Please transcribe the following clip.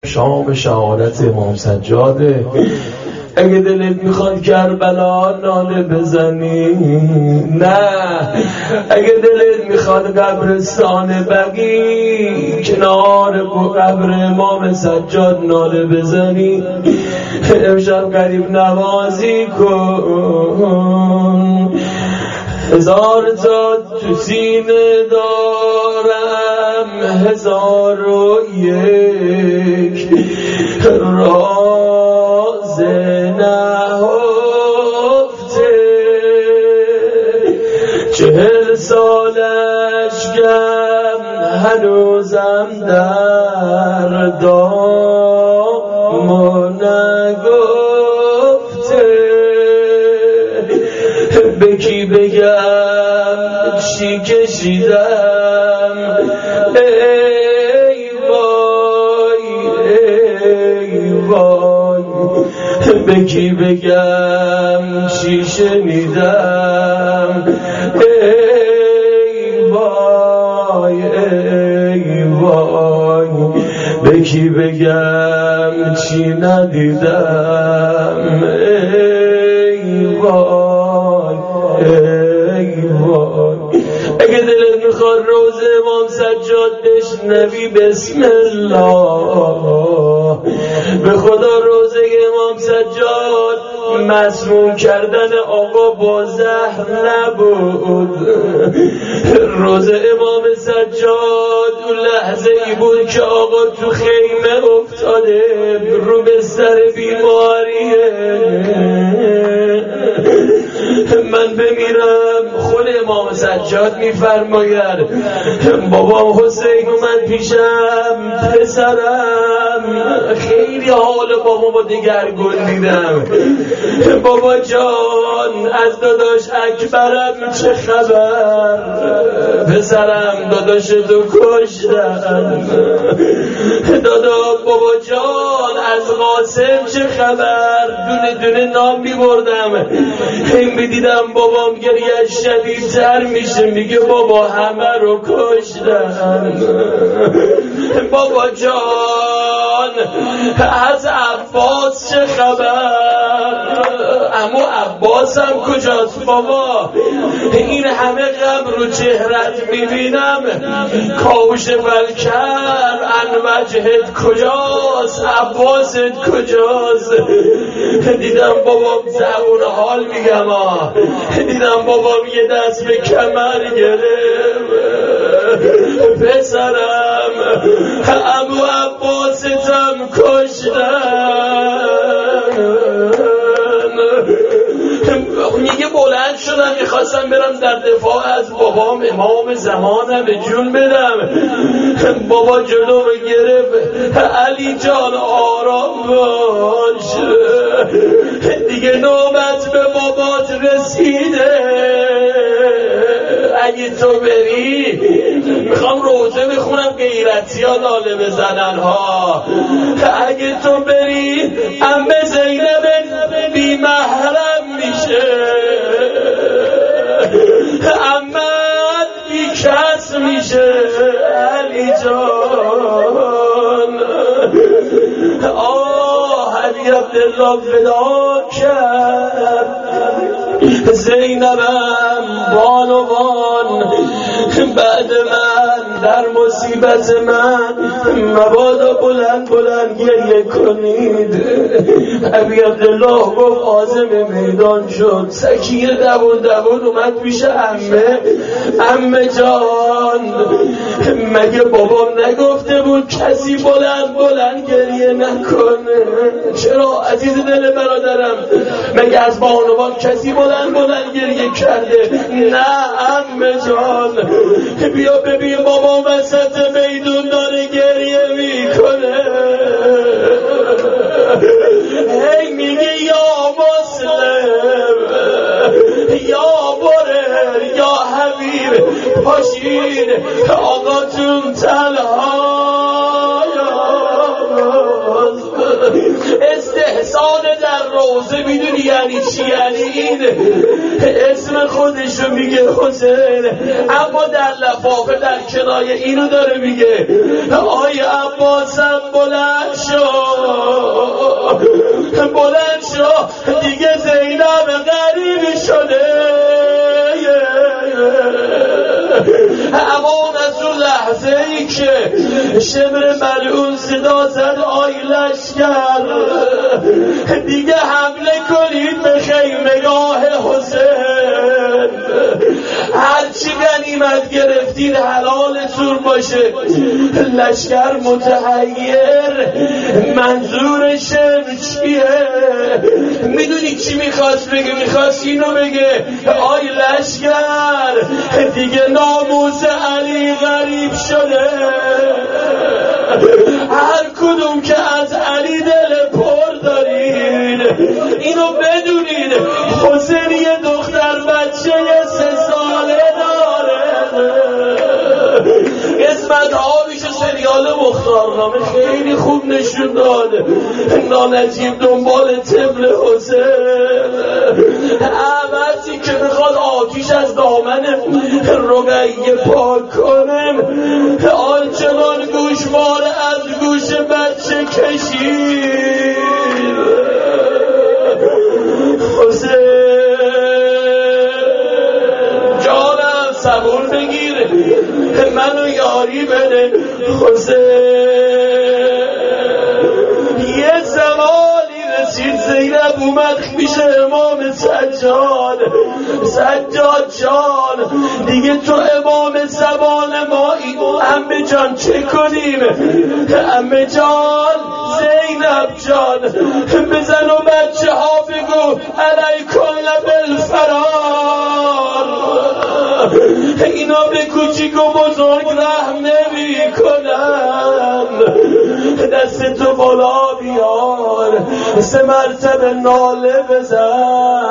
شام شهادت امام سجاده. اگه دلت میخواد کربلا ناله بزنی، نه اگه دلت میخواد قبرستان بقی کنار قبر امام سجاد ناله بزنی، امشب قریب نوازی کن. 1000 تا تو سینه دارم، 1001 راز نهفته. 40 سالش گم هنوزم در دام نگفته. به کی بگم چی کشیدم، ای وای ای وای. به کی بگم چی شنیدم، ای وای ای وای. به کی بگم چی ندیدم، ای وای ای وای. اگه دلت میخواد روز امام سجاد بشنوی بسم الله، به خدا روزه امام سجاد مسموم کردن آقا با زهر نبود. روزه امام سجاد اون لحظه ای بود که آقا تو خیمه افتاده رو بستر بیماریه. من بمیرم خود امام سجاد میفرماید بابام حسین اومد پیشم، پسرم خیلی حال بابا با دگرگون دیدم. بابا جان از داداش اکبرم چه خبر؟ پسرم داداش تو کشتم. بابا جان از قاسم چه خبر؟ دونه دونه نام میبردم. این میدیدم بابام گریه شدیدتر میشه، میگه بابا همه رو کشتم. بابا جان از عباس چه خبر؟ اما عباس هم کجاست بابا؟ این همه غم رو چهرت میبینم، کاوش فلکر انوجهت کجاست؟ عباست کجاست؟ دیدم بابام زبون حال میگم دیدم بابام یه دست به کمر گرفت. پسرم ابو عباستم کشتن. میگه بلند شدم میخواستم برم در دفاع از بابام امام زمانم به جون بدم. بابا جلو رو گرفت، علی جان آرام باش، دیگه نوبت به بابات رسیده. اگه تو بری میخوام روزه بخونم غیرتی ها ناله بزنن ها. اگه تو بری عمه زینب بی محرم میشه، عمت بی کس میشه. علی جان علی عبدالله فدا کرد، زینبم بانوان بعد من در مصیبت من مبادا بلند بلند گریه کنید. ابی عبدالله گفت عازم میدان شد، سکیه دوون اومد پیش عمه جان مگه بابام نگفته بود کسی بلند بلند گریه نکنه؟ چرا عزیز دل برادرم مگه از بانوان کسی بلند بلند گریه کرده؟ نه عمه جان، بیا ببین بابا وسط میدون داره گریه میکنه. هی میگه یا مسلم یا برر یا حبیب پاشین آقاتون تنها. استحسان در روزه میدونی یعنی چی؟ یعنی این اسم خودشو میگه حسین، اما در لفافه در کنایه اینو داره میگه آی عباسم بلند شو دیگه زینب غریب شده. اما از اون لحظه ای که شمر ملعون صدا زد آی لشکر دیگه حمله کنید به خیمگاه حسین، هرچی غنیمت گرفتید حلالتون باشه. لشکر متحیر، منظور شمر چیه؟ میدونی چی میخواست بگه؟ میخواست اینو بگه آی لشکر دیگه ناموس علی غریب شده، هر کدوم که از علی دل پر دارین اینو بدونید حسین یه دختر بچه 3 ساله داره. قسمت آبیش سریال مختارنامه خیلی خوب نشون داد. نانجیب دنبال طفل حسین، عوضی که میخواد آتیش از دامن رقیه پاک کنم آنچنان گوشواره از گوش بچه کشید. حسین جانم صبور بگیر منو یاری بده. حسین یه زمانی رسید زینب اومد میشه امام سجاد جان دیگه تو امام زمان مایی، عمه جان چه کنیم؟ عمه جان زینب جان بزن و بچه ها بگو علیکم بالفرار، اینا به کوچیک و بزرگ رحم نمی کنن، دست تو بالا بیار 3 مرتبه ناله بزن